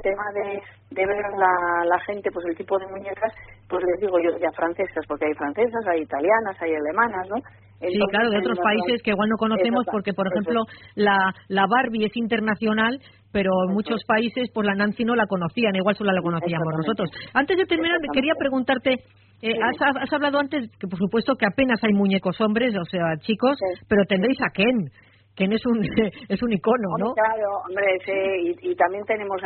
tema de ver la gente, pues el tipo de muñecas, pues les digo yo ya francesas, porque hay francesas, hay italianas, hay alemanas, ¿no? Entonces, sí, claro, de otros países que igual no conocemos porque, por ejemplo, la Barbie es internacional, pero en muchos países pues la Nancy no la conocían, igual solo la conocíamos nosotros. Antes de terminar, quería preguntarte, has hablado antes que por supuesto que apenas hay muñecos hombres, o sea, chicos, pero tendréis a Ken. Ken es un icono, ¿no? Claro, hombre, sí, y también tenemos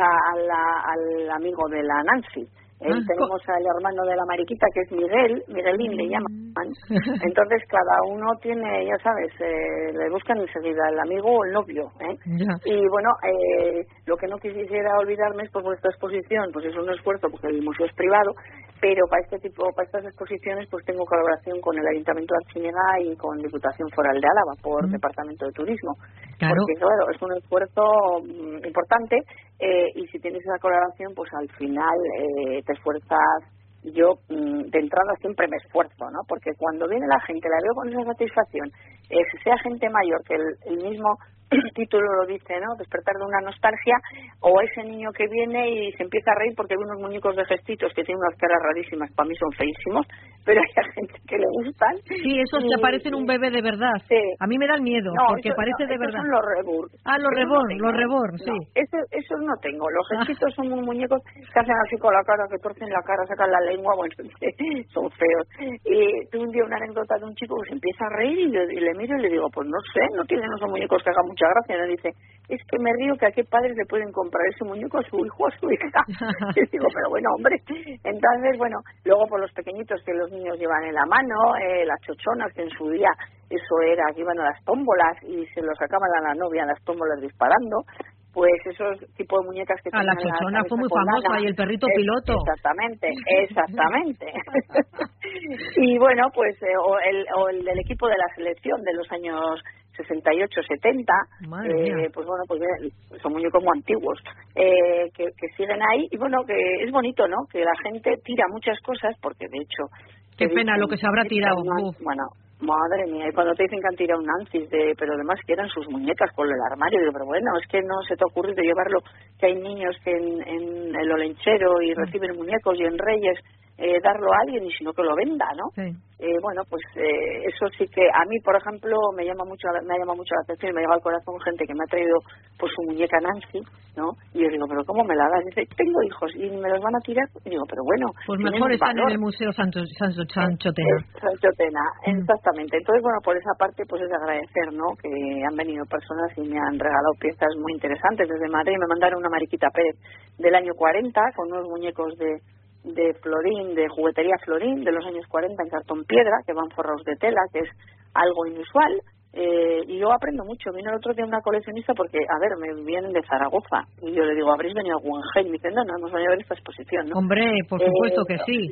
al amigo de la Nancy. Tenemos al hermano de la Mariquita, que es Miguelín le llaman. Entonces cada uno tiene, ya sabes, le buscan enseguida el amigo o el novio, Y bueno, lo que no quisiera olvidarme es, pues vuestra exposición, pues es un esfuerzo porque el museo es privado, pero para estas exposiciones pues tengo colaboración con el Ayuntamiento de Artziniega y con Diputación Foral de Álava por Departamento de Turismo. Claro. Porque claro, es un esfuerzo importante, y si tienes esa colaboración, pues al final te esfuerzas. Yo de entrada siempre me esfuerzo, ¿no? Porque cuando viene la gente, la veo con esa satisfacción, sea gente mayor, que el mismo título lo dice, ¿no? Despertar de una nostalgia, o ese niño que viene y se empieza a reír porque ve unos muñecos de gestitos que tienen unas caras rarísimas, para mí son feísimos, pero hay gente que le gustan. Sí, esos que parecen un bebé de verdad. Sí. A mí me dan miedo, porque parece de verdad. Son los reborn. Los reborn, sí. Esos no tengo. Los gestitos son unos muñecos que hacen así con la cara, que torcen la cara, sacan la lengua, bueno, son feos. Y tuve un día una anécdota de un chico que se empieza a reír y le miro y le digo, pues no sé, no tienen esos muñecos que hagan mucha gracia. Y dice, es que me río que a qué padres le pueden comprar ese muñeco a su hijo o a su hija. Y digo, pero bueno, hombre. Entonces, bueno, luego por los pequeñitos que los niños llevan en la mano, las chochonas, que en su día eso era, que iban a las tómbolas y se lo sacaban a la novia en las tómbolas disparando, pues esos tipos de muñecas que... La chochona fue muy famosa y el perrito piloto. Exactamente. Y bueno, pues o el del equipo de la selección de los años 68, 70, pues bueno, pues son muñecos muy antiguos, que siguen ahí, y bueno, que es bonito, ¿no? Que la gente tira muchas cosas, porque de hecho... Qué pena lo que se habrá tirado. Bueno, madre mía, y cuando te dicen que han tirado un Nancy, pero además que eran sus muñecas por el armario, digo, pero bueno, es que no se te ha ocurrido llevarlo, que hay niños que en el Olenchero y reciben muñecos, y en Reyes darlo a alguien, y si no que lo venda, ¿no? Sí. Bueno, pues eso sí que a mí, por ejemplo, me ha llamado mucho la atención, me lleva al corazón gente que me ha traído pues su muñeca Nancy, ¿no? Y yo digo, pero ¿cómo me la das? Dice, tengo hijos y me los van a tirar. Y digo, pero bueno, pues mejor están en el Museo Sanchotena. Sanchotena, exactamente. Entonces, bueno, por esa parte pues es agradecer, ¿no? Que han venido personas y me han regalado piezas muy interesantes desde Madrid. Me mandaron una Mariquita Pérez del año 40 con unos muñecos de Florín, de juguetería Florín, de los años 40 en cartón piedra, que van forrados de tela, que es algo inusual, y yo aprendo mucho. Vino el otro día una coleccionista porque, a ver, me vienen de Zaragoza, y yo le digo, ¿habréis venido a Guggenheim? Y me dicen, no, hemos venido a ver esta exposición, ¿no? Hombre, por supuesto que sí.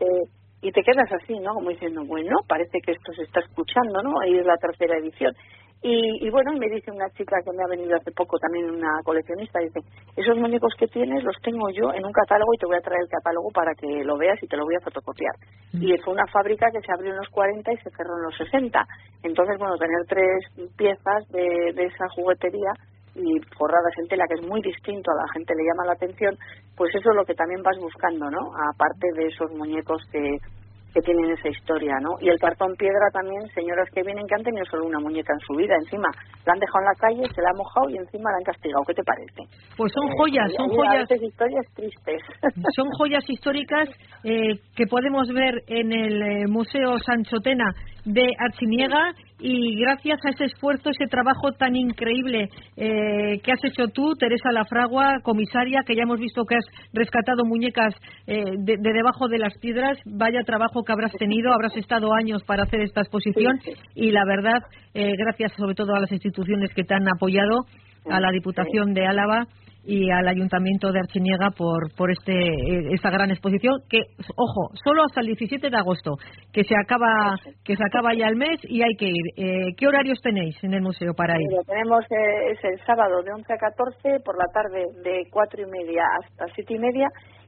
Y te quedas así, ¿no? Como diciendo, bueno, parece que esto se está escuchando, ¿no? Ahí es la tercera edición. Y bueno, me dice una chica que me ha venido hace poco, también una coleccionista, dice, esos muñecos que tienes los tengo yo en un catálogo y te voy a traer el catálogo para que lo veas y te lo voy a fotocopiar. Y fue una fábrica que se abrió en los 40 y se cerró en los 60. Entonces, bueno, tener 3 piezas de esa juguetería y forradas en tela, que es muy distinto, a la gente le llama la atención, pues eso es lo que también vas buscando, ¿no? Aparte de esos muñecos que tienen esa historia, ¿no? Y el cartón piedra también, señoras que vienen que han tenido solo una muñeca en su vida, encima la han dejado en la calle, se la han mojado y encima la han castigado. ¿Qué te parece? Pues son joyas, historias tristes. Son joyas históricas que podemos ver en el Museo Sanchotena de Artziniega, y gracias a ese esfuerzo, ese trabajo tan increíble que has hecho tú, Teresa Lafragua, comisaria, que ya hemos visto que has rescatado muñecas de debajo de las piedras. Vaya trabajo que habrás tenido, habrás estado años para hacer esta exposición, y la verdad, gracias sobre todo a las instituciones que te han apoyado, a la Diputación de Álava y al Ayuntamiento de Artziniega por esta gran exposición, que, ojo, solo hasta el 17 de agosto, que se acaba ya el mes y hay que ir. ¿Qué horarios tenéis en el museo para ir? Tenemos es el sábado de 11 a 14, por la tarde de 4:30 hasta 7:30,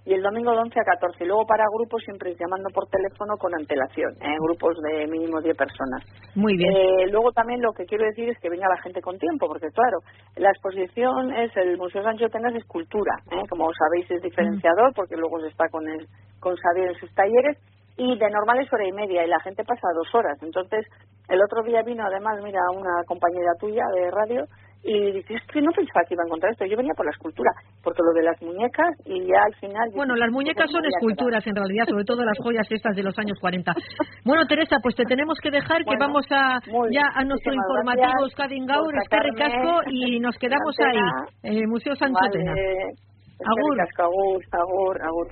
y el domingo de 11 a 14. Y luego para grupos siempre es llamando por teléfono con antelación, grupos de mínimo 10 personas. Muy bien. Luego también lo que quiero decir es que venga la gente con tiempo, porque claro, la exposición el Museo Sancho Tena es escultura, como sabéis es diferenciador, porque luego se está con Xavier en sus talleres, y de normal es 1:30 y la gente pasa 2 horas. Entonces, el otro día vino además, mira, una compañera tuya de radio y dice, es que no pensaba que iba a encontrar esto, yo venía por la escultura, porque lo de las muñecas y ya al final... Bueno, las muñecas son esculturas en realidad, sobre todo las joyas estas de los años 40. Bueno, Teresa, pues te tenemos que dejar, que vamos ya a nuestro informativo Euskadi Gaur, Eskerrik Asko, y nos quedamos ahí, Museo Sancho Tena. Agur. Agur.